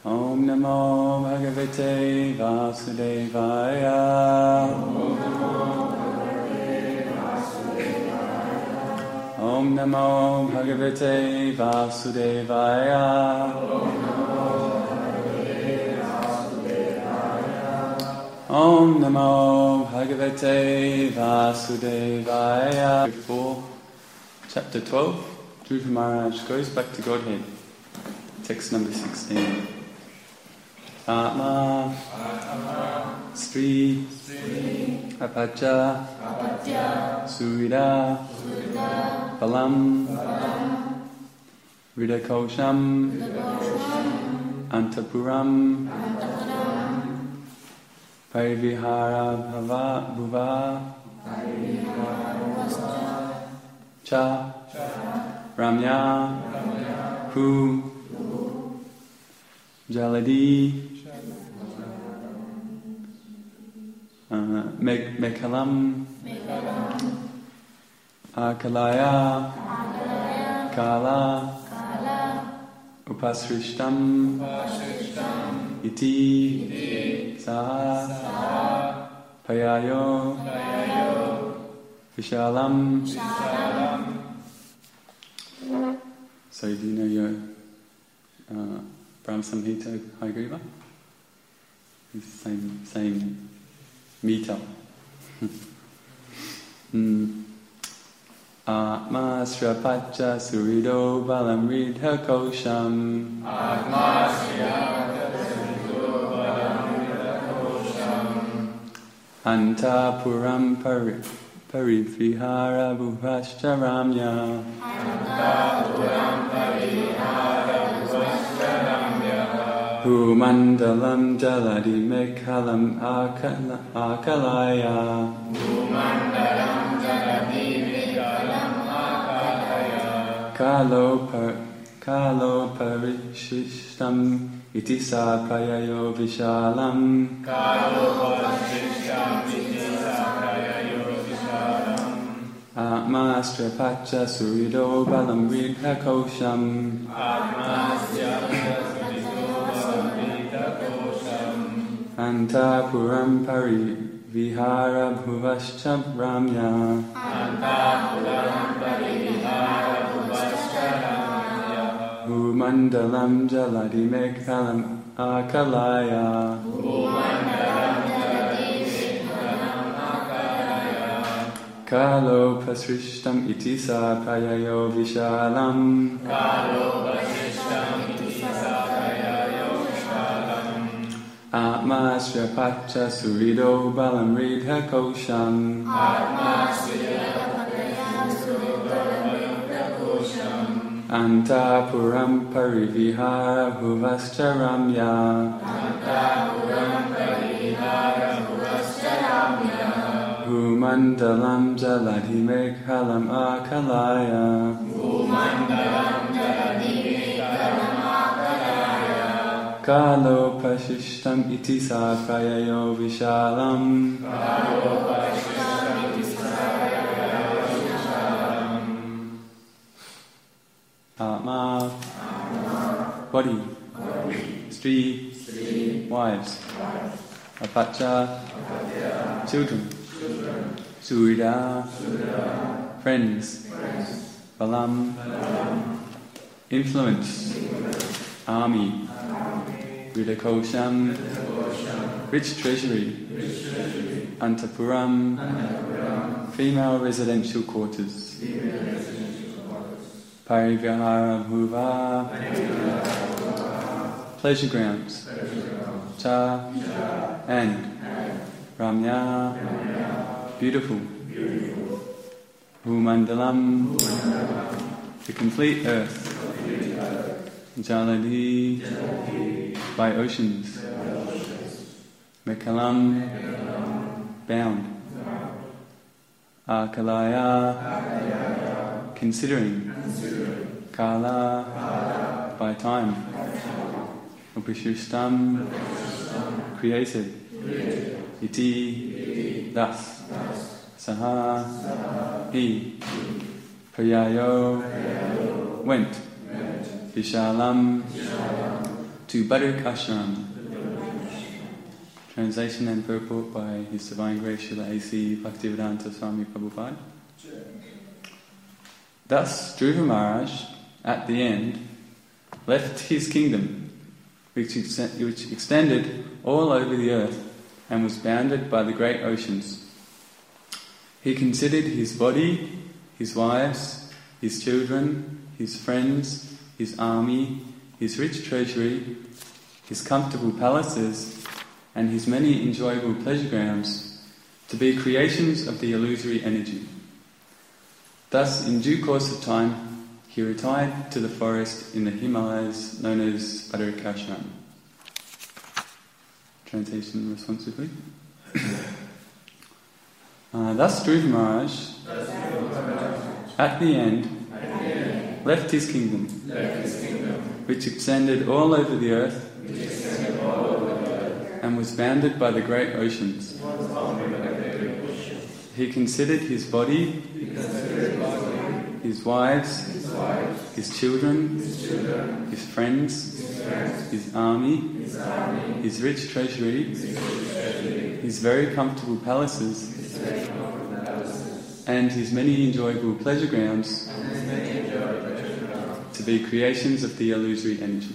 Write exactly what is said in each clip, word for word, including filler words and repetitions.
Om Namo Bhagavate Vasudevaya. Om Namo Bhagavate Vasudevaya. Om Namo Bhagavate Vasudevaya. Four, chapter twelve, Dhruva Maharaj goes back to Godhead. Text number sixteen. Atma, Sri, Apaccha, Surida, Balam, Ridakosham, Antapuram, Parivihara Bhava Bhuva, Cha, Ramya, Hu, Jaladi, uh, Mek Mekalam, Akalaya, Kala, Upasrishtam, Iti, Saha, Payayo, Vishalam. So do you know your uh, Brahma Samhita Hayagriva? It's the same, same meter. mm. Atma Srapaccha Surido Balam Ridha Kosham. Atma Srapaccha Surido Balam Ridha Kosham. Anta Puram Pari Parivihara Bhuvascha Ramya. Anta Puram Parivihara Bhuvascha Ramya. Humandalam Jaladi Mekalam Akala, Akalaya. Humandalam Jaladi Mekalam Akalaya. Kalo par, Kalo Parishishtam Iti Saprayayo Vishalam. Kalo Parishishtam Iti Saprayayo Vishalam. Atma Strapaccha Surido Balam Ridha Kosham. Atma Strapaccha Anta Puram Pari Vihara Bhuvascha Ramya. Anta Puram Pari Vihara Bhuvascha Ramya. Humandalam Jaladi Mekalam Akalaya. Humandalam Jaladi Mekalam Akalaya. Kalo Pasrishtam Iti Saprayayo Vishalam. Kalo Pasrishtam Iti Saprayayo Vishalam. Atma Srapaccha Surido Balam Ridha Kosham. Atma Srapaccha Surido Balam Ridha Kosham. Anta Puram Parivihara Bhuvascha Ramya. Anta Puram Parivihara Bhuvascha Ramya. Humandalam Jaladi Mekalam Akalaya. Humandalam Jaladi Mekalam Akalaya. Kalo Pasishtam Iti Saprayayo Vishalam. Kalo Pasishtam Iti Saprayayo Vishalam. Atma, Body, Stri, Wives, Apaccha, Children, Surida, Friends, Balam, Influence, Army, Ridakosham, Rich Treasury, Antapuram, Female Residential Quarters, Parivihara Bhuva, Pleasure Grounds, Cha, and Ramya, Beautiful, Humandalam, the complete earth, Jaladi, by oceans, Mekalam, bound, Akalaya, considering, Kala, by time, Upashishtam, created, Iti, thus, Saha, he, Payayo, went, Vishalam, to Badrikashram. Translation and purport by His Divine Grace Srila A C Bhaktivedanta Swami Prabhupada. Thus, Dhruva Maharaj, at the end, left his kingdom, which, ex- which extended all over the earth and was bounded by the great oceans. He considered his body, his wives, his children, his friends, his army, his rich treasury, his comfortable palaces, and his many enjoyable pleasure grounds to be creations of the illusory energy. Thus, in due course of time, he retired to the forest in the Himalayas known as Badrikashram. Translation responsibly. uh, thus, Dhruva Maharaj, at the end, left his kingdom, which extended all over the earth and was bounded by the great oceans. He considered his body, his wives, his children, his friends, his army, his rich treasury, his very comfortable palaces, and his many enjoyable pleasure grounds to be creations of the illusory energy.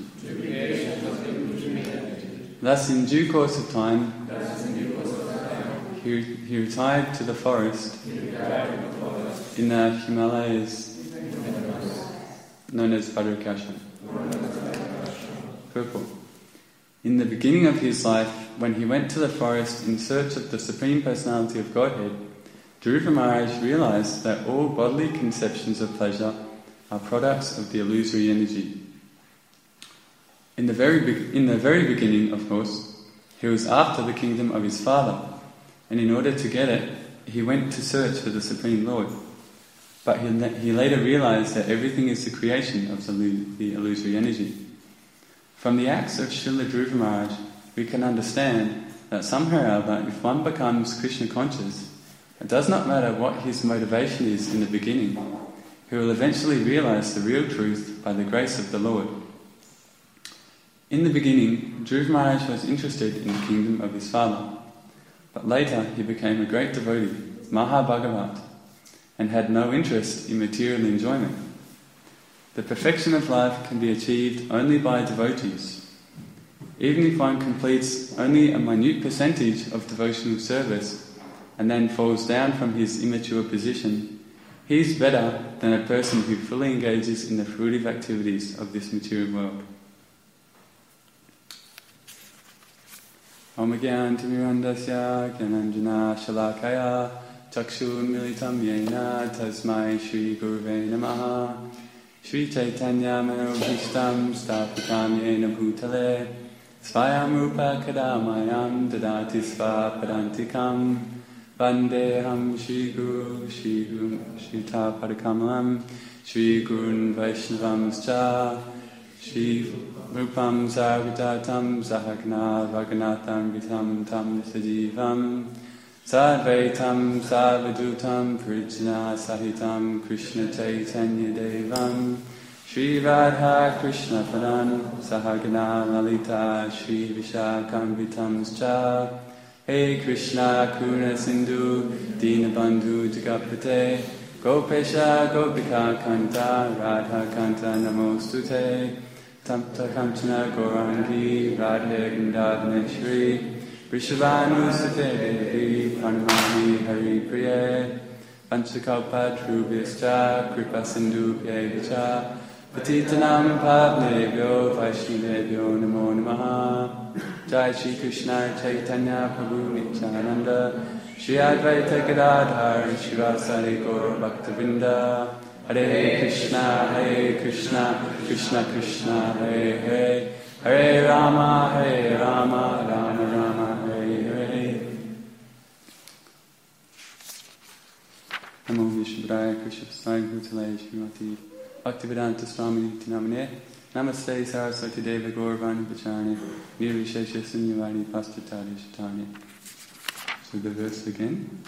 Thus, in due course of time, he, he retired to the forest in the Himalayas known as Badrikashram. Purport. In the beginning of his life, when he went to the forest in search of the Supreme Personality of Godhead, Dhruva Maharaj realized that all bodily conceptions of pleasure are products of the illusory energy. In the very be- in the very beginning, of course, he was after the kingdom of his father, and in order to get it, he went to search for the Supreme Lord. But he, he later realized that everything is the creation of the, the illusory energy. From the acts of Srila Dhruva Maharaj, we can understand that somehow or other, if one becomes Krishna conscious, it does not matter what his motivation is in the beginning, he will eventually realize the real truth by the grace of the Lord. In the beginning, Dhruva Maharaj was interested in the kingdom of his father, but later he became a great devotee, Mahabhagavat, and had no interest in material enjoyment. The perfection of life can be achieved only by devotees. Even if one completes only a minute percentage of devotional service and then falls down from his immature position, he is better than a person who fully engages in the fruitive activities of this material world. Om Gyan Timirandasya Gyananjana Shalakaya Chakshun Militam Yena Tasmai Shri Guruve Namaha Shri Chaitanya Manobhishtam Stapitam Yena Bhutale Svayam Rupa Kadamayam Dadati Sva Padantikam Vandeham Shri Guru Shri Guru Shri Tapadakamalam Shri Gurun Vaishnavamscha Shri Rupam Sarvadatam Sahagna Vaganatam Vitam Tam Sajivam Sadvaitam Sarvadutam Prijna Sahitam Krishna Chaitanya Devam Shri Radha Krishna Padan Sahagna Lalita Shri Vishakam Vitamscha Hey Krishna Kuna Sindhu Dinabandhu Jagapate Gopesha Gopika Kanta Radha Kanta Namostute Tamta Kamchana Gaurangi Radhe Gandadhaneshri Vrishabhanu Sute Devi Pranamami Hari Priye Panchakalpa Trubhischa Kripa Sindhu Pyevicha Patitanam Pavnebhyo Vaishnavebhyo Namo Namaha Jai Shri Krishna Chaitanya Prabhu Nityananda Shri Advaita Gadadhar Shivasari Gaur Bhaktavinda Hare Krishna, Hare Krishna, Krishna Krishna, Hare Hare, Hare Rama, Hare Rama, Rama Rama, Hare Hare. Namo Vishnupadaya Krishna Sai Bhutale Shrimati Bhaktivedanta Swami Tinamane Namaste Saraswati Deva Gaurvani Pacharne Nirvishesha Sunyavadi Pastatari Shatanya. So the verse again.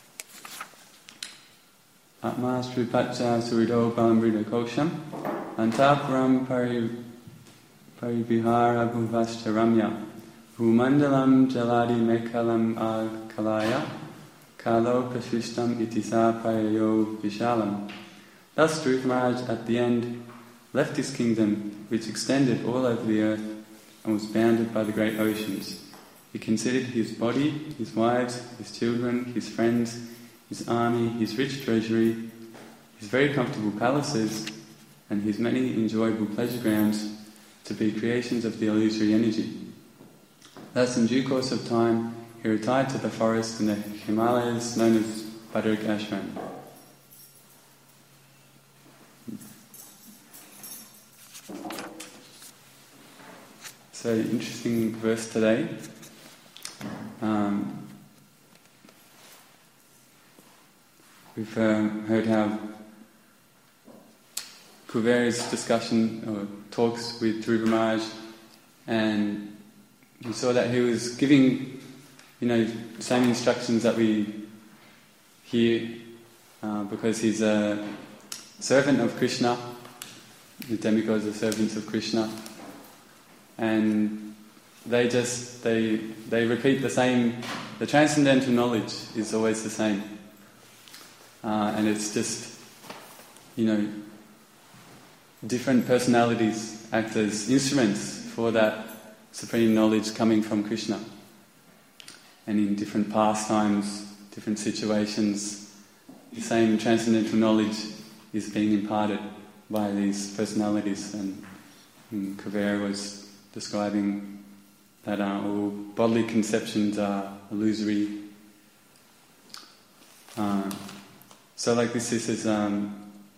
Atma Sripacha Surido Balamrita Kosham Antapuram Pari paribihara bhuvashcharamya bhumandalam jaladi mekalam al-kalaya kalo prashishtam itisa prayayo vishalam. Thus Dhruva Maharaj at the end left his kingdom, which extended all over the earth and was bounded by the great oceans. He considered his body, his wives, his children, his friends, his army, his rich treasury, his very comfortable palaces, and his many enjoyable pleasure grounds to be creations of the illusory energy. Thus, in due course of time, he retired to the forest in the Himalayas known as Badrika Ashram. So, interesting verse today. Um, we've uh, heard how Kuvera's discussion or talks with Dhruva Maharaj, and we saw that he was giving, you know, the same instructions that we hear uh, because he's a servant of Krishna. The demigods are servants of Krishna, and they just they they repeat the same. The transcendental knowledge is always the same, uh, and it's just, you know, different personalities act as instruments for that supreme knowledge coming from Krishna. And in different pastimes, different situations, the same transcendental knowledge is being imparted by these personalities. And, and Kuvera was describing that uh, all bodily conceptions are illusory. Uh, so like this, this is, um,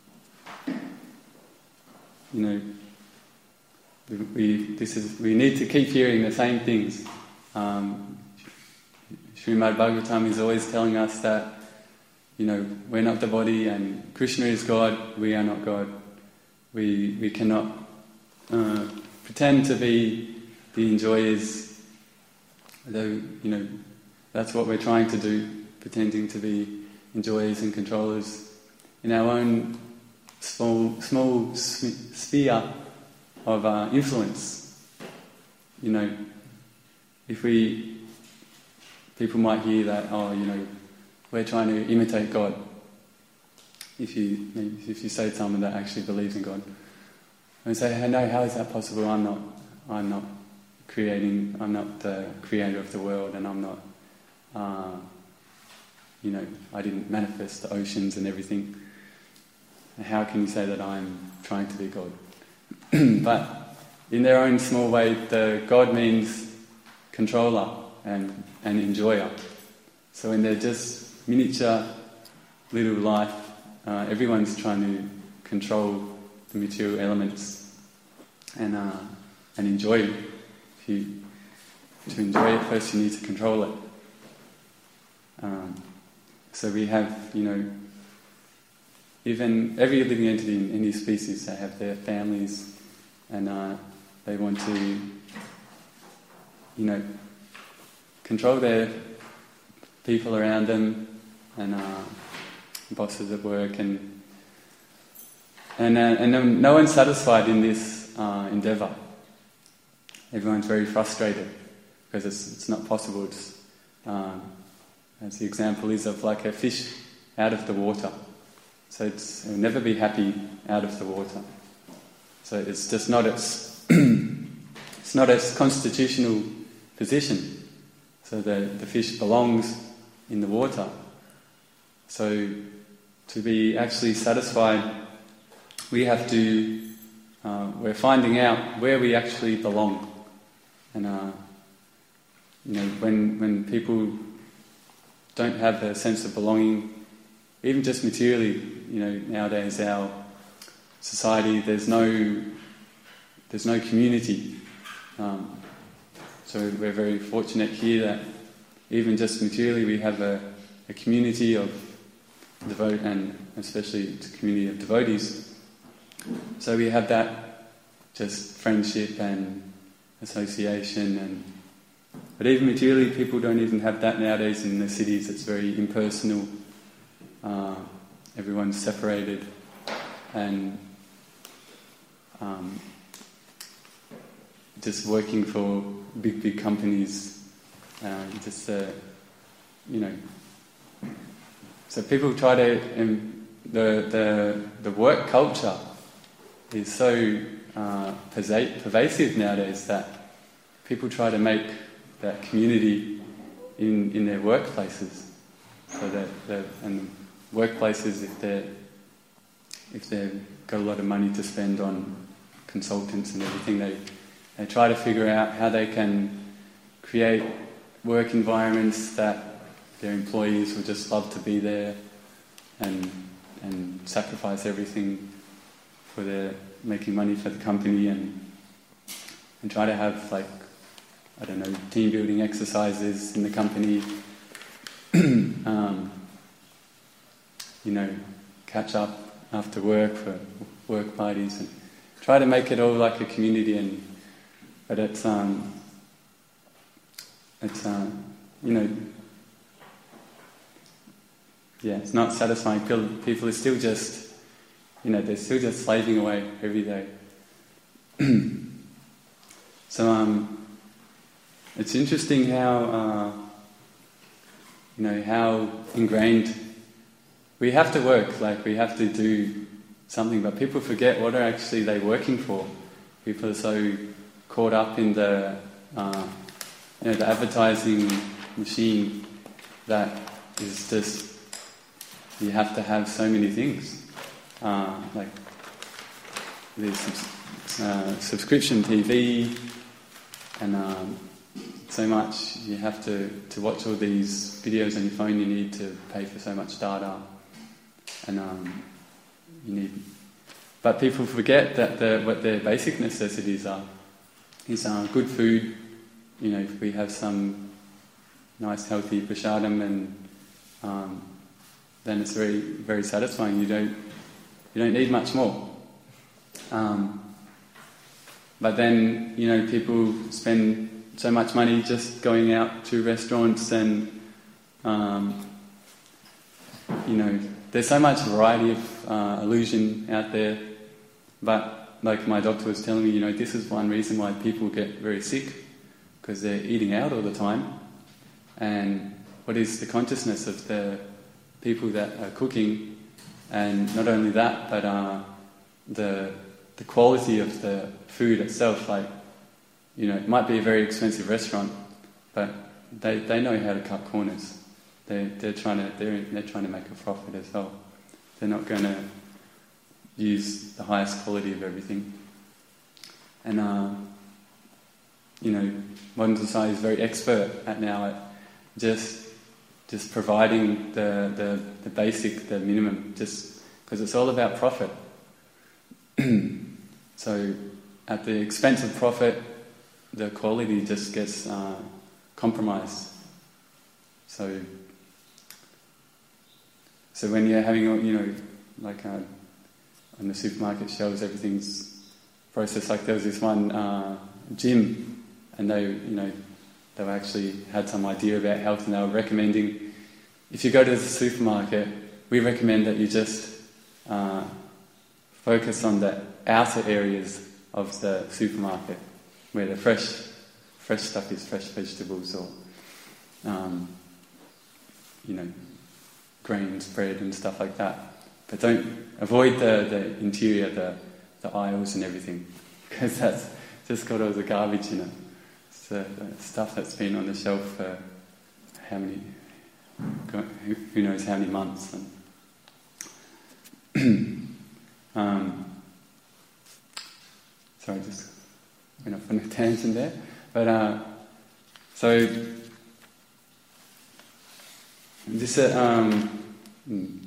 you know, we, we this is we need to keep hearing the same things. Um, Srimad Bhagavatam is always telling us that, you know, we're not the body and Krishna is God, we are not God. We we cannot uh, pretend to be the enjoyers, though, you know, that's what we're trying to do, pretending to be enjoyers and controllers in our own small small sphere of uh, influence. You know, if we, people might hear that, oh, you know, we're trying to imitate God. If you if you say to someone that actually believes in God, and say, hey, no, how is that possible? I'm not, I'm not creating, I'm not the creator of the world, and I'm not, uh, you know, I didn't manifest the oceans and everything. How can you say that I'm trying to be God? But in their own small way, the God means controller and, and enjoyer. So in their just miniature little life, uh, everyone's trying to control the material elements and uh, and enjoy it. If you, to enjoy it, first you need to control it. Um, so we have, you know, even every living entity in any species, they have their families, and uh, they want to, you know, control their people around them, and uh, bosses at work, and and uh, and no one's satisfied in this uh, endeavour. Everyone's very frustrated because it's it's not possible. It's, um, as the example is of like a fish out of the water. So it's, it will never be happy out of the water. So it's just not its it's not its constitutional position. So the the fish belongs in the water. So to be actually satisfied, we have to uh, we're finding out where we actually belong. And uh, you know, when when people don't have a sense of belonging, even just materially, you know, nowadays our society, there's no there's no community. Um, so we're very fortunate here that even just materially we have a, a community of devote, and especially a community of devotees. So we have that just friendship and association, and but even materially people don't even have that nowadays in the cities. It's very impersonal. Uh, everyone's separated, and um, just working for big, big companies, um, just, uh, you know. So people try to, um, the, the, the work culture is so uh, pervasive nowadays that people try to make that community in, in their workplaces. So that, that and workplaces, if they're if they've got a lot of money to spend on consultants and everything, they they try to figure out how they can create work environments that their employees will just love to be there and and sacrifice everything for their making money for the company, and and try to have, like, I don't know, team building exercises in the company. um, you know, catch up after work for work parties, and try to make it all like a community. And but it's um, it's um, you know, yeah, it's not satisfying. People, people are still just, you know, they're still just slaving away every day. So um, it's interesting how. Uh, You know, how ingrained we have to work, like we have to do something, but people forget what are actually they working for. People are so caught up in the, uh, you know, the advertising machine that is just, you have to have so many things, uh, like there's uh, subscription T V, and um, so much you have to, to watch all these videos on your phone. You need to pay for so much data, and um, you need. But people forget that the, what their basic necessities are. Is uh, good food. You know, if we have some nice healthy prasadam, and um, then it's very very satisfying. You don't you don't need much more. Um, but then, you know, people spend so much money just going out to restaurants, and um, you know, there's so much variety of uh, illusion out there. But like my doctor was telling me, you know, this is one reason why people get very sick, because they're eating out all the time. And what is the consciousness of the people that are cooking? And not only that, but uh, the the quality of the food itself. Like, you know, it might be a very expensive restaurant, but they, they know how to cut corners. They they're trying to they're they're trying to make a profit as well. They're not going to use the highest quality of everything. And uh, you know, modern society is very expert at now at just just providing the the, the basic, the minimum, just because it's all about profit. So, at the expense of profit, the quality just gets uh, compromised. So, so when you're having, you know, like uh, on the supermarket shelves, everything's processed. Like there was this one uh, gym, and they, you know, they actually had some idea about health, and they were recommending, if you go to the supermarket, we recommend that you just uh, focus on the outer areas of the supermarket, where the fresh, fresh stuff is, fresh vegetables, or um, you know, grains, bread, and stuff like that. But don't avoid the, the interior, the the aisles and everything, because that's just got all the garbage in it. It's the, the stuff that's been on the shelf for how many, who knows how many months. And um, sorry, just went off on a tangent there. But uh, so this uh, um,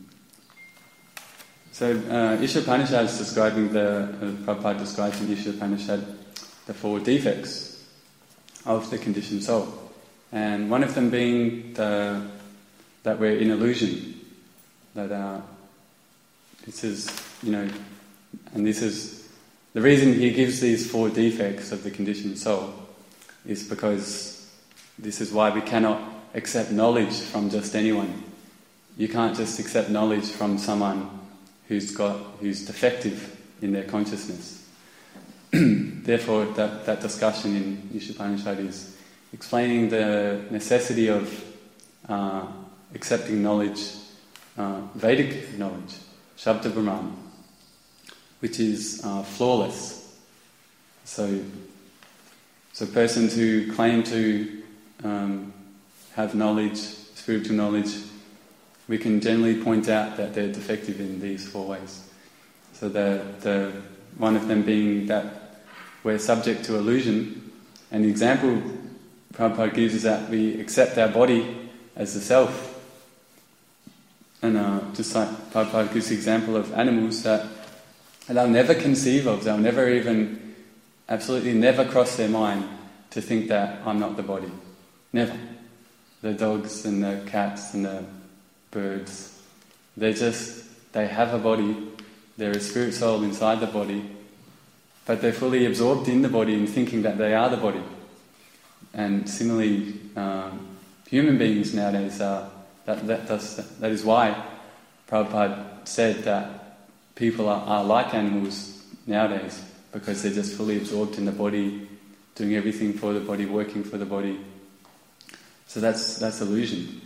so uh, Ishopanishad is describing the uh, Prabhupada describes in Ishopanishad the four defects of the conditioned soul, and one of them being the that we're in illusion. That uh, this is, you know, and this is the reason he gives these four defects of the conditioned soul, is because this is why we cannot accept knowledge from just anyone. You can't just accept knowledge from someone who's got who's defective in their consciousness. therefore, that, that discussion in Ishopanishad is explaining the necessity of uh, accepting knowledge, uh, Vedic knowledge, Shabda Brahman, which is uh, flawless. So, so persons who claim to um, have knowledge, spiritual knowledge, we can generally point out that they're defective in these four ways. So the, the one of them being that we're subject to illusion, and the example Prabhupada gives is that we accept our body as the self. And uh, just like Prabhupada gives the example of animals that they'll never conceive of, they'll never even, absolutely never cross their mind to think that I'm not the body. Never. The dogs and the cats and the birds, they're just, they have a body, they're a spirit soul inside the body, but they're fully absorbed in the body and thinking that they are the body. And similarly, um, human beings nowadays are, that, that, does, that is why Prabhupada said that people are, are like animals nowadays, because they're just fully absorbed in the body, doing everything for the body, working for the body. So that's that's illusion.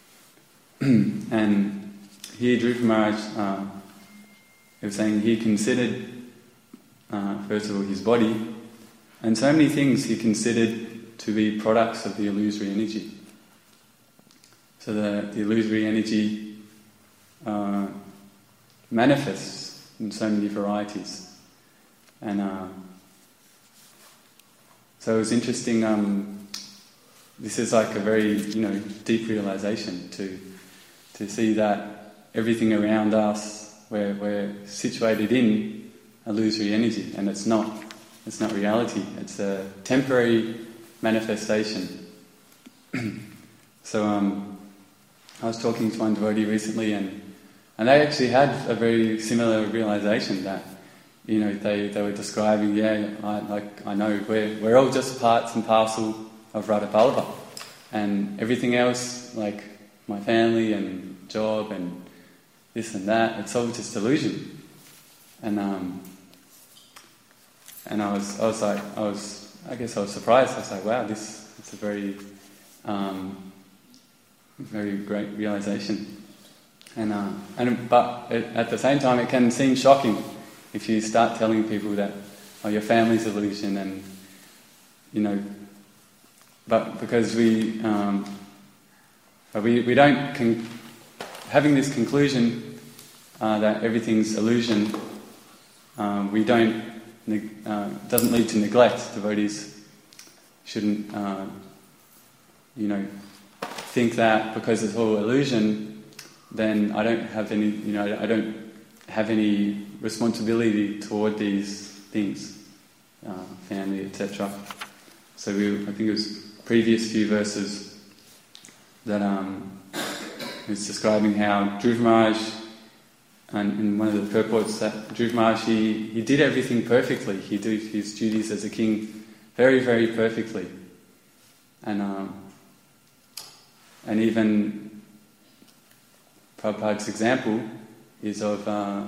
And here Dhruva Maharaj, uh, he was saying he considered, uh, first of all, his body, and so many things he considered to be products of the illusory energy. So the, the illusory energy uh, manifests in so many varieties. And uh, so it was interesting, um, this is like a very, you know, deep realization to to see that everything around us, we're, we're situated in illusory energy, and it's not, it's not reality, it's a temporary manifestation. So um, I was talking to one devotee recently, and, and they actually had a very similar realization that, you know, they, they were describing, yeah, I, like I know we're we're all just parts and parcel of Radha Vallabha, and everything else, like my family and job and this and that, it's all just illusion. And um, and I was I was like I was I guess I was surprised. I was like, wow, this it's a very um, very great realization. And uh, and but it, at the same time, it can seem shocking if you start telling people that, oh, your family's illusion, and, you know, but because we, um, we, we don't, con- having this conclusion uh, that everything's illusion, um, we don't, neg- uh, doesn't lead to neglect. Devotees shouldn't, uh, you know, think that because it's all illusion, then I don't have any, you know, I don't have any responsibility toward these things, uh, family, et cetera. So we, I think it was previous few verses that um, it's describing how Dhruva Maharaj, and in one of the purports that Dhruva Maharaj, he, he did everything perfectly. He did his duties as a king very, very perfectly, and um, and even Prabhupada's example is of, uh,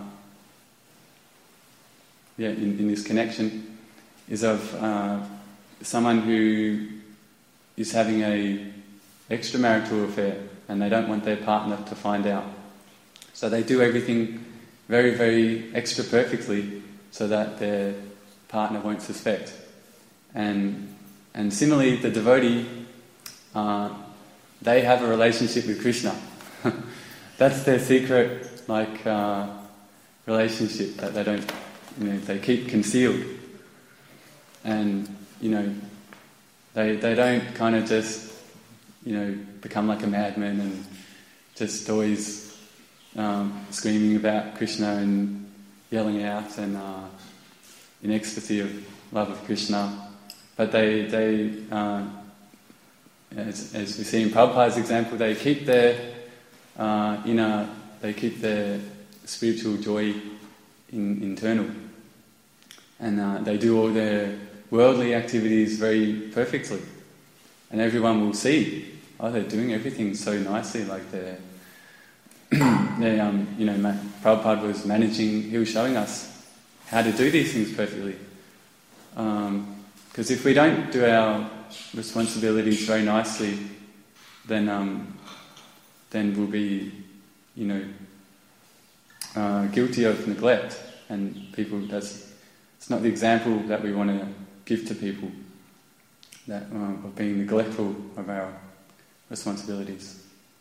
yeah, in, in this connection, is of uh, someone who is having a extramarital affair and they don't want their partner to find out. So they do everything very, very extra perfectly so that their partner won't suspect. And and similarly, the devotee, uh, they have a relationship with Krishna. That's their secret, like, uh, relationship that they don't, you know, they keep concealed. And, you know, they they don't kind of just, you know, become like a madman and just always um, screaming about Krishna and yelling out and uh, in ecstasy of love of Krishna. But they, they uh, as, as we see in Prabhupada's example, they keep their uh, inner, they keep their spiritual joy in, internal. And uh, they do all their worldly activities very perfectly. And everyone will see, oh, they're doing everything so nicely, like they're, they, um, you know, Prabhupada was managing, he was showing us how to do these things perfectly. Because um, if we don't do our responsibilities very nicely, then um, then we'll be, you know, uh, guilty of neglect, and people. That's it's not the example that we want to give to people. That uh, of being neglectful of our responsibilities.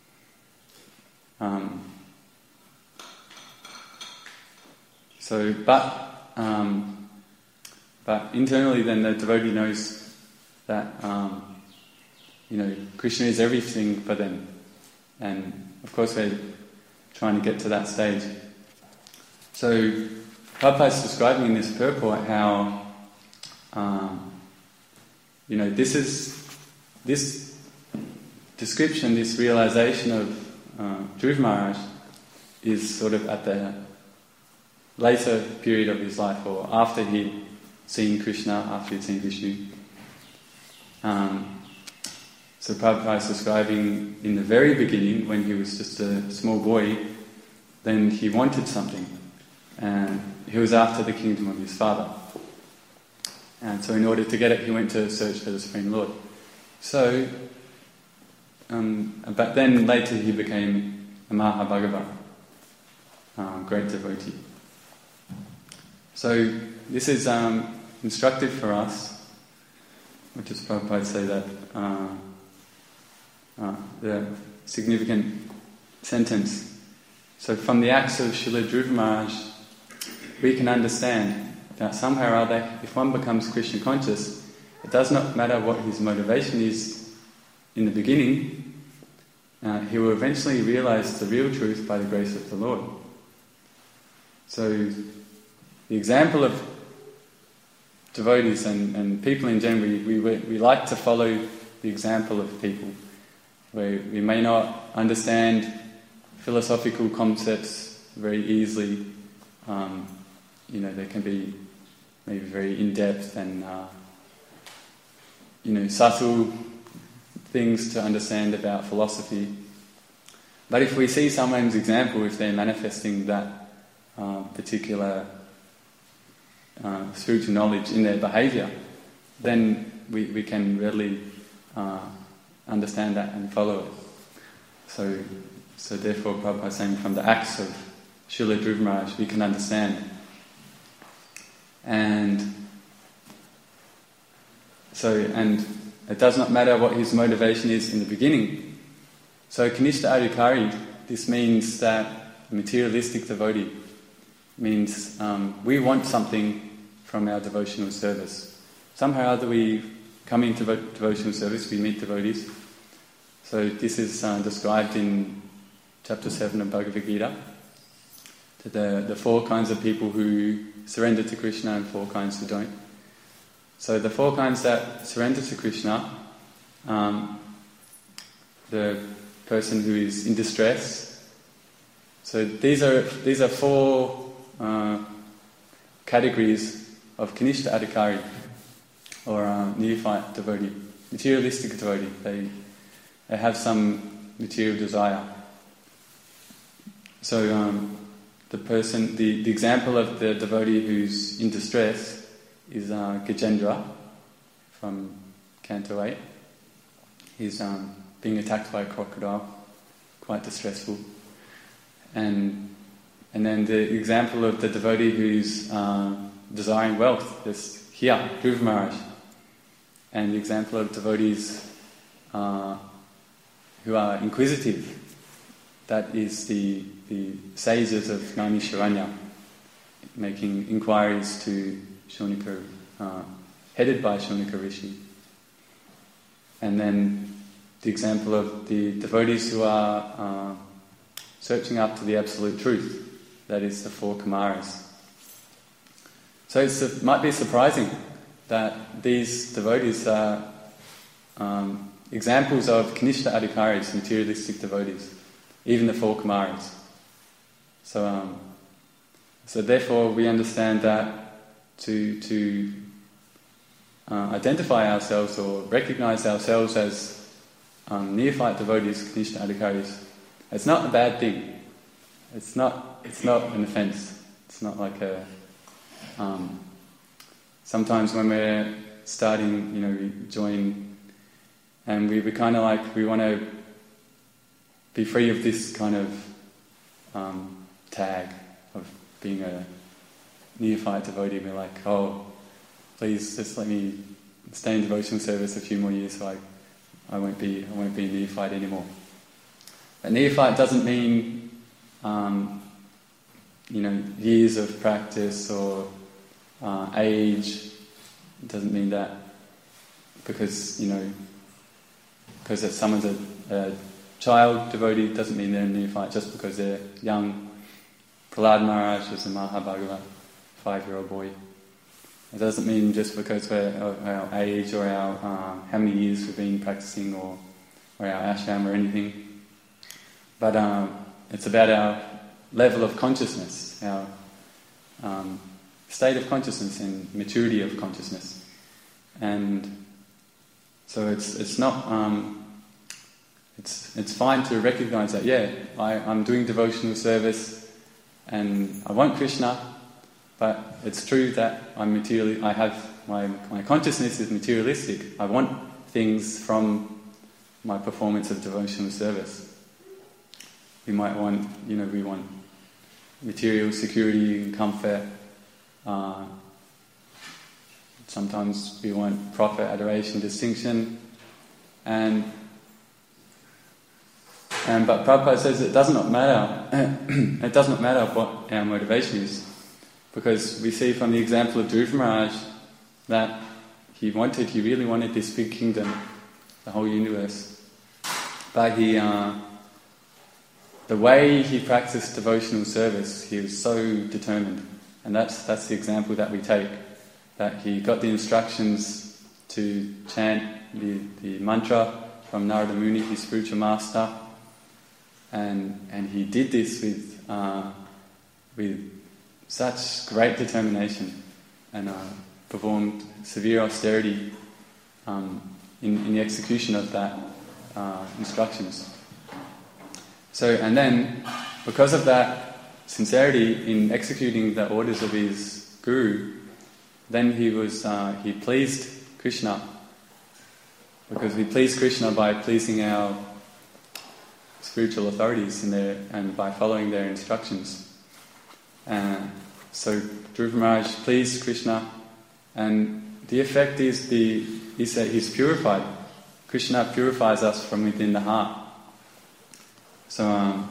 Um, so, but um, but internally, then the devotee knows that um, you know Krishna is everything for them, and of course we're trying to get to that stage. So, Prabhupada is describing in this purport how um, you know this is this description, this realization of uh, Dhruva Maharaj is sort of at the later period of his life, or after he'd seen Krishna, after he'd seen Vishnu. Um, so Prabhupada is describing in the very beginning, when he was just a small boy, then he wanted something, and he was after the kingdom of his father. And so in order to get it, he went to search for the Supreme Lord. So, um, but then later he became a Mahabhagava, uh, great devotee. So this is um, instructive for us, which is Prabhupada say that uh, uh, the significant sentence. So from the acts of Srila Dhruva Maharaj, we can understand that somehow or other, if one becomes Krishna conscious, it does not matter what his motivation is in the beginning, uh, he will eventually realize the real truth by the grace of the Lord. So the example of devotees and, and people in general, we, we, we like to follow the example of people where we may not understand philosophical concepts very easily. Um, you know, they can be maybe very in-depth and uh, you know, subtle things to understand about philosophy. But if we see someone's example, if they're manifesting that uh, particular uh, spiritual knowledge in their behaviour, then we, we can readily uh, understand that and follow it. So, so therefore, Prabhupada is saying from the acts of Srila Dhruva Maharaj, we can understand. And so, and it does not matter what his motivation is in the beginning. So, Kanishta Adhikari, this means that materialistic devotee means um, we want something from our devotional service. Somehow or other we come into devotional service, we meet devotees. So this is uh, described in chapter seven of Bhagavad Gita. The, the four kinds of people who surrender to Krishna and four kinds who don't. So the four kinds that surrender to Krishna, um, the person who is in distress. So these are these are four uh, categories of Kanishta Adhikari, or uh, neophyte devotee, materialistic devotee. They they have some material desire. So um, the person, the, the example of the devotee who's in distress is uh, Gajendra from Canto eight. He's um, being attacked by a crocodile, quite distressful. And and then the example of the devotee who's uh, desiring wealth is here, Dhruva Maharaj. And the example of devotees uh, who are inquisitive, that is the, the sages of Naimisharanya, making inquiries to Shonika, uh, headed by Shonika Rishi. And then the example of the devotees who are uh, searching after the absolute truth, that is the four Kumaras. So it's, it might be surprising that these devotees are um, examples of Kanishta Adhikaris, materialistic devotees, even the four Kumaras. So, um, so therefore we understand that to to uh, identify ourselves or recognize ourselves as um, neophyte devotees, Kanishta Adhikaris, it's not a bad thing. It's not. It's not an offence. It's not like a. Um, sometimes when we're starting, you know, we join, and we, we kind of like, we want to be free of this kind of um, tag of being a neophyte devotee. We're like, oh, please just let me stay in devotional service a few more years, so I, I won't be, I won't be a neophyte anymore. But neophyte doesn't mean, um, you know, years of practice or uh, age. It doesn't mean that because, you know, because if someone's a, a child devotee doesn't mean they're a neophyte just because they're young. Prahlad Maharaj was a Mahabhagava, five-year-old boy. It doesn't mean just because we're our age or our uh, how many years we've been practicing or, or our ashram or anything. But um, it's about our level of consciousness, our um, state of consciousness and maturity of consciousness. And so it's it's not um, it's it's fine to recognize that, yeah, I, I'm doing devotional service and I want Krishna, but it's true that I'm materially I have my my consciousness is materialistic. I want things from my performance of devotional service. We might want, you know, we want material security and comfort. Uh, sometimes we want profit, adoration, distinction, and and but Prabhupada says it does not matter. It does not matter what our motivation is, because we see from the example of Dhruva Maharaj that he wanted, he really wanted this big kingdom, the whole universe, but he. Uh, The way he practiced devotional service, he was so determined, and that's that's the example that we take. That he got the instructions to chant the, the mantra from Narada Muni, his spiritual master, and and he did this with uh, with such great determination, and uh, performed severe austerity um, in, in the execution of that uh, instructions. So, and then, because of that sincerity in executing the orders of his guru, then he was uh, he pleased Krishna, because we please Krishna by pleasing our spiritual authorities in their, and by following their instructions. Uh, so, Dhruva Maharaj pleased Krishna, and the effect is the is that he's purified. Krishna purifies us from within the heart. So, um,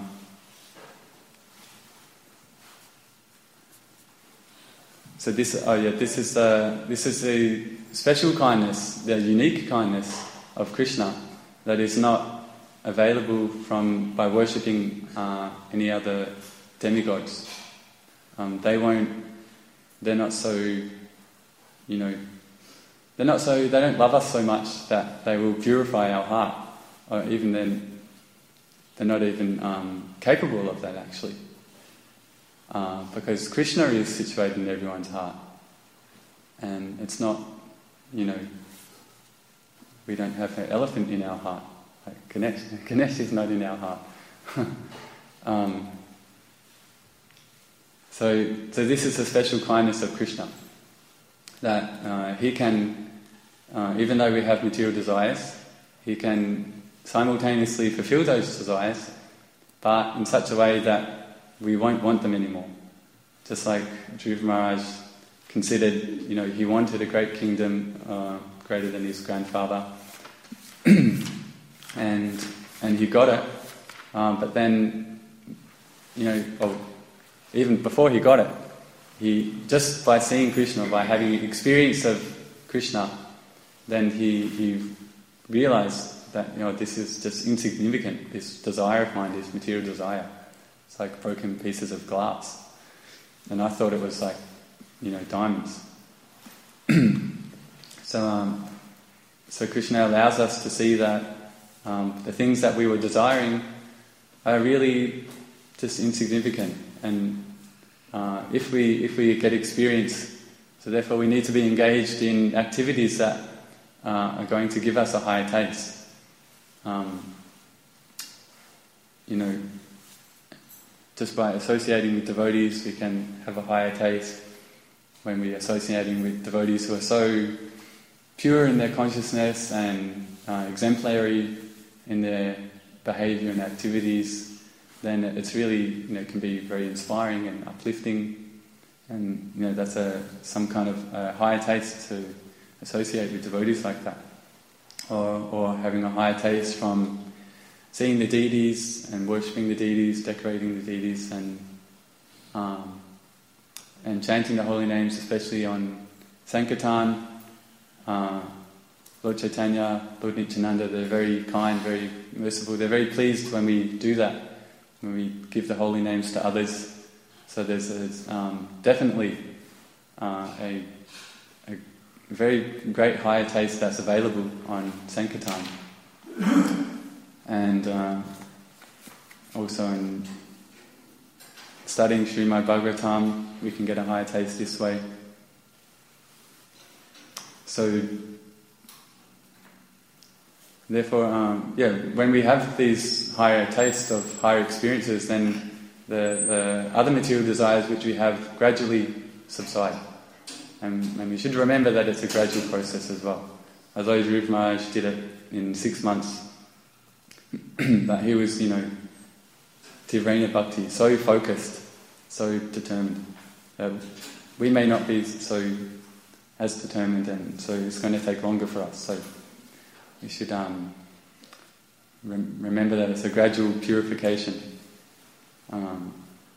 so this, oh yeah, this is uh, this is a special kindness, the unique kindness of Krishna that is not available from by worshipping uh, any other demigods. Um, they won't. They're not so. You know, they're not so. They don't love us so much that they will purify our heart, or even then. They're not even um, capable of that, actually. Uh, because Krishna is situated in everyone's heart. And it's not, you know, we don't have an elephant in our heart. Like Ganesh, Ganesh is not in our heart. um, so, so this is a special kindness of Krishna. That uh, he can, uh, even though we have material desires, he can simultaneously fulfill those desires, but in such a way that we won't want them anymore. Just like Dhruva Maharaj considered, you know, he wanted a great kingdom uh, greater than his grandfather, and and he got it. Um, but then, you know, oh, even before he got it, he just by seeing Krishna, by having experience of Krishna, then he he realized that, you know, this is just insignificant, this desire of mine, this material desire. It's like broken pieces of glass. And I thought it was like, you know, diamonds. so um, so Krishna allows us to see that um, the things that we were desiring are really just insignificant. And uh, if we if we get experience, so therefore we need to be engaged in activities that uh, are going to give us a higher taste. Um, you know, just by associating with devotees, we can have a higher taste. when we're associating with devotees who are so pure in their consciousness and uh, exemplary in their behaviour and activities, then it's really, you know, can be very inspiring and uplifting, and you know that's a some kind of uh, higher taste to associate with devotees like that, or or having a higher taste from seeing the deities and worshipping the deities, decorating the deities, and um, and chanting the holy names, especially on Sankirtan. Uh, Lord Chaitanya, Lord Nityananda, they're very kind, very merciful. They're very pleased when we do that, when we give the holy names to others. So there's, there's um, definitely uh, a, a very great higher taste that's available on Sankirtan. And uh, also in studying Srimad Bhagavatam, we can get a higher taste this way. So, therefore, um, yeah, when we have these higher tastes of higher experiences, then the, the other material desires which we have gradually subside. And, and we should remember that it's a gradual process as well. Although Dhruv Maharaj did it in six months, but he was, you know, Tivrena Bhakti, so focused, so determined. Uh, we may not be so as determined, and so it's going to take longer for us. So we should um, rem- remember that it's a gradual purification. Um,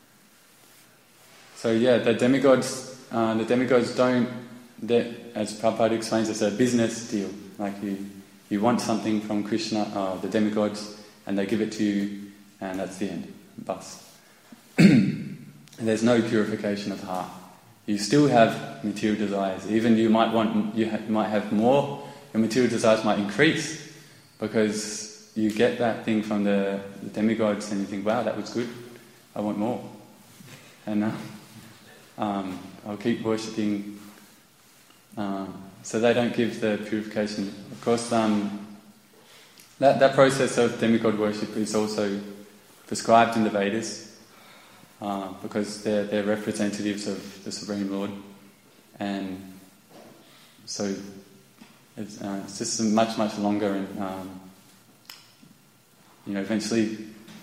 so yeah, the demigods, uh, the demigods don't, as Prabhupada explains, it's a business deal. Like you, you want something from Krishna, uh, the demigods, and they give it to you, and that's the end. Bus. There's no purification of heart. You still have material desires. Even you might want, you ha- might have more. Your material desires might increase because you get that thing from the, the demigods, and you think, "Wow, that was good. I want more." And uh, um, I'll keep worshipping. Uh, so they don't give the purification. Of course, um, that that process of demigod worship is also prescribed in the Vedas. Uh, because they're, they're representatives of the Supreme Lord, and so it's, uh, it's just much much longer, and um, you know eventually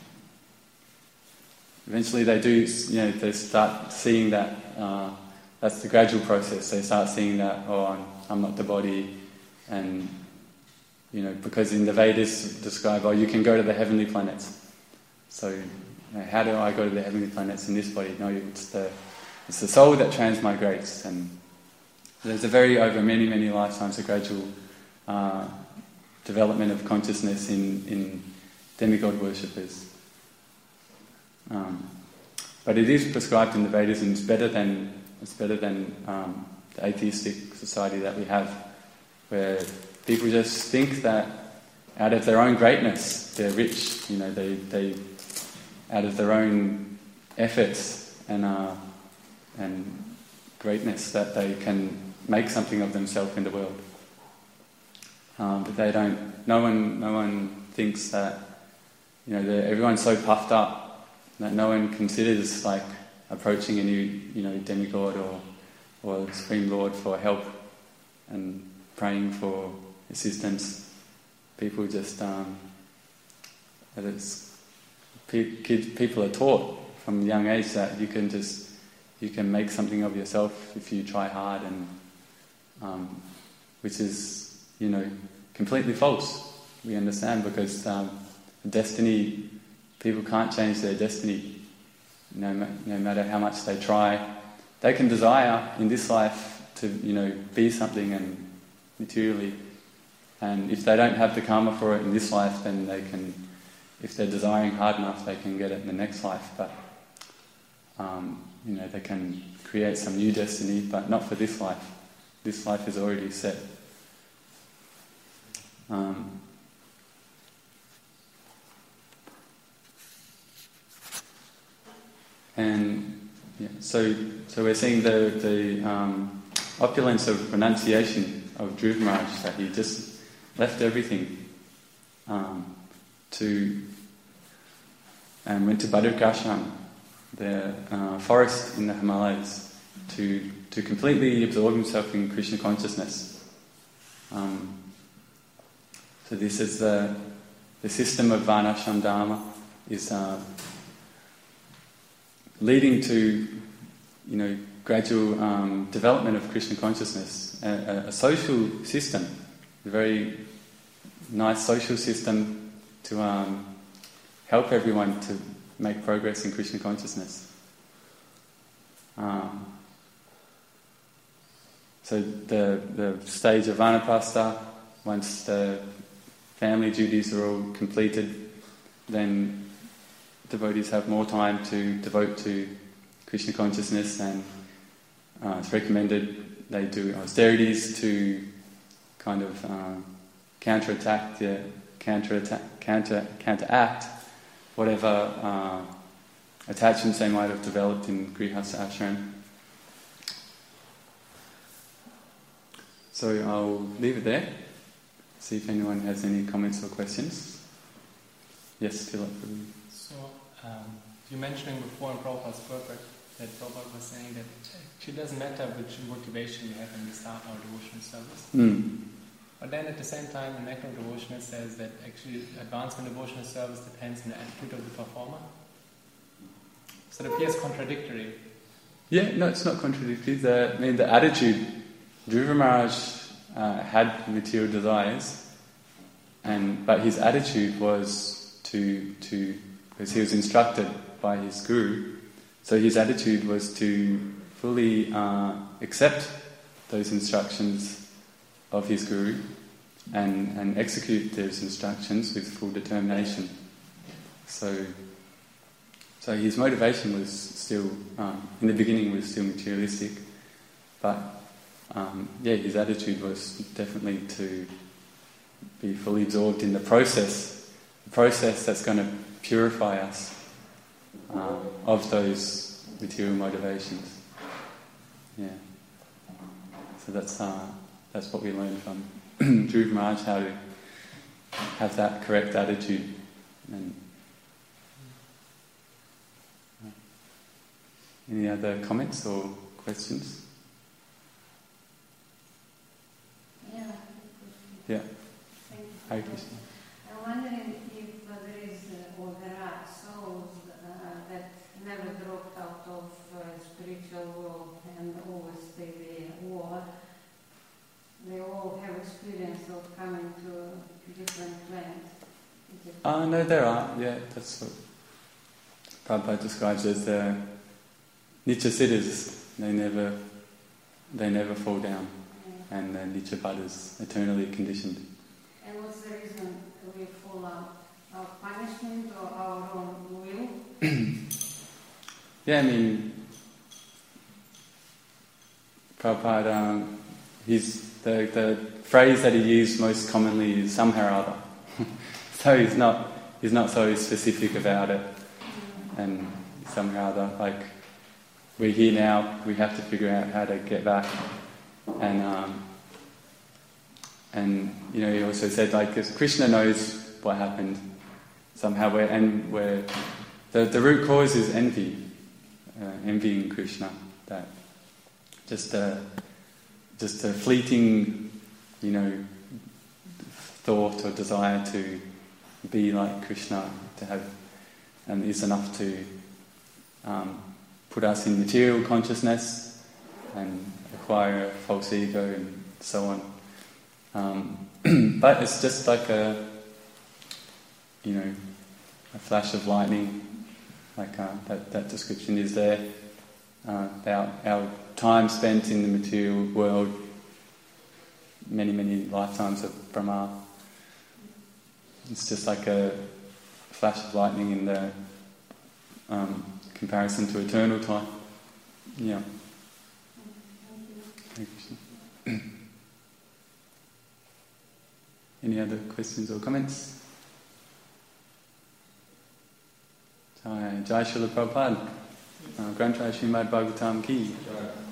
eventually they do, you know, they start seeing that uh, that's the gradual process. They start seeing that, oh, I'm, I'm not the body, and you know because in the Vedas describe, oh, you can go to the heavenly planets, so. How do I go to the heavenly planets in this body? No, it's the it's the soul that transmigrates, and there's a very over many many lifetimes a gradual uh, development of consciousness in in demigod worshippers. Um, but it is prescribed in the Vedas, and it's better than it's better than um, the atheistic society that we have, where people just think that out of their own greatness they're rich. You know, they they. out of their own efforts and uh, and greatness that they can make something of themselves in the world. Um, but they don't. No one. No one thinks that. You know, everyone's so puffed up that no one considers like approaching a new, you know, demigod or or Supreme Lord for help and praying for assistance. People just. Um, that it's. Kids, people are taught from a young age that you can just you can make something of yourself if you try hard, and um, which is, you know, completely false. We understand because um, destiny, people can't change their destiny, no, no matter how much they try. They can desire in this life to, you know, be something and materially, and if they don't have the karma for it in this life, then they can. If they're desiring hard enough, they can get it in the next life. But um, you know, they can create some new destiny, but not for this life. This life is already set. Um, and yeah, so so we're seeing the the um, opulence of renunciation of Dhruv Maharaj, that he just left everything. Um, to and went to Badrikashram, the uh, forest in the Himalayas, to to completely absorb himself in Krishna consciousness. Um, so this is the the system of Varnashram Dharma is uh, leading to, you know, gradual um, development of Krishna consciousness, a, a, a social system, a very nice social system to um, help everyone to make progress in Krishna consciousness. Um, so the the stage of Vanaprastha, once the family duties are all completed, then devotees have more time to devote to Krishna consciousness, and uh, it's recommended they do austerities to kind of uh, counterattack the counterattack counter counteract whatever uh, attachments they might have developed in Grihastha ashram. So I'll leave it there. See if anyone has any comments or questions. Yes, Philip. So, um, you mentioning before in Prabhupada's purport that Prabhupada was saying that it actually doesn't matter which motivation you have when you start our devotional service. Mm. But then at the same time, in Nectar of Devotion, it says that actually advancement in devotional service depends on the attitude of the performer. So it appears contradictory. Yeah, no, it's not contradictory. The, I mean, the attitude, Dhruva Maharaj uh, had material desires, and but his attitude was to to because he was instructed by his guru, so his attitude was to fully uh, accept those instructions of his guru and, and execute those instructions with full determination. So, so his motivation was still, um, in the beginning was still materialistic, but um, yeah, his attitude was definitely to be fully absorbed in the process, the process that's going to purify us uh, of those material motivations. Yeah. So that's uh, that's what we learned from Dhruva Maharaj, how to have that correct attitude. And uh, any other comments or questions? Yeah. Yeah. Thank you. Hare Krishna. I'm wondering if uh, there is uh, or there are souls uh, that never dropped out of uh, spiritual world and always stay there, or they all have experience of coming to different planes. Ah, uh, no, there are. Yeah, that's what Prabhupada describes as the Nitya Siddhas. They never, they never fall down, yeah. And the Nitya Buddhas, eternally conditioned. And what's the reason we fall out? Our punishment or our own will? Yeah, I mean, Prabhupada, um, he's the the phrase that he used most commonly is somehow or other. So he's not he's not so specific about it, and somehow or other, like we're here now, we have to figure out how to get back, and um, and you know he also said like because Krishna knows what happened somehow, we're, and we're the the root cause is envy, uh, envying Krishna, that just a just a fleeting, you know, thought or desire to be like Krishna, to have, and is enough to um, put us in material consciousness and acquire a false ego and so on. Um, but it's just like a, you know, a flash of lightning, like uh, that, that description is there. Uh, about our time spent in the material world, many, many lifetimes of Brahma. It's just like a flash of lightning in the um, comparison to eternal time. Yeah. Thank you. Any other questions or comments? Jai, Jai Srila Prabhupada. Uh, Granth Srimad Bhagavatam ki.